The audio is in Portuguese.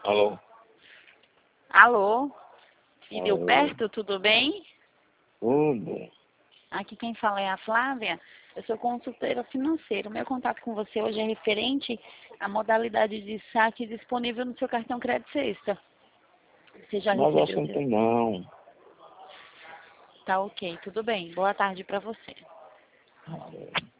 Alô? Alô? E deu Alô? perto, tudo bem? Tudo. Aqui quem fala é a Flávia. Eu sou consultora financeira. O meu contato com você hoje é referente à modalidade de saque disponível no seu cartão Crédito Sexta. Você já Mas recebeu? assunto não. Tá ok, tudo bem. Boa tarde para você. Alô?